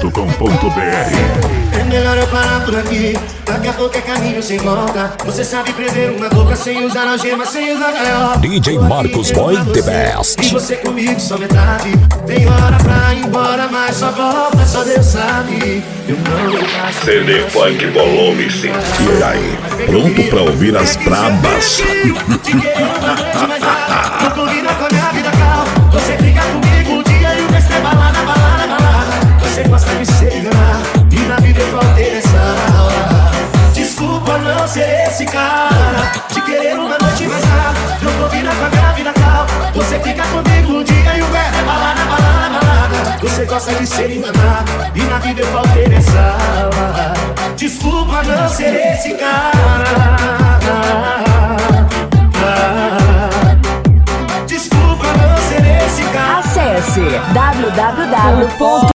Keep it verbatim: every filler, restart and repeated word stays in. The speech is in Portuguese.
ponto com ponto b r. É melhor eu parar por aqui, daqui a pouco é caminho sem volta. Você sabe prender uma boca sem usar algema, sem usar gaiola. D J Marcos Boy The Best. E você comigo só metade. Tem hora pra ir embora, mas só volta, só Deus sabe. Eu não faço. C D Funk Volume cinco. E aí, pronto pra ouvir as brabas? Não combina com a minha vida, calma. Você fica comigo o dia e o resto é balada, balada, balada. Você gosta de se enganar e na vida eu faltei nessa hora. Desculpa não ser esse cara, de querer uma noite mais nada. Não combina com a minha vida, calma. Você fica comigo o dia e o resto é balada, balada, balada. Você gosta de ser enganado e na vida eu faltei nessa hora. Desculpa não ser esse cara. Acesse w w w ponto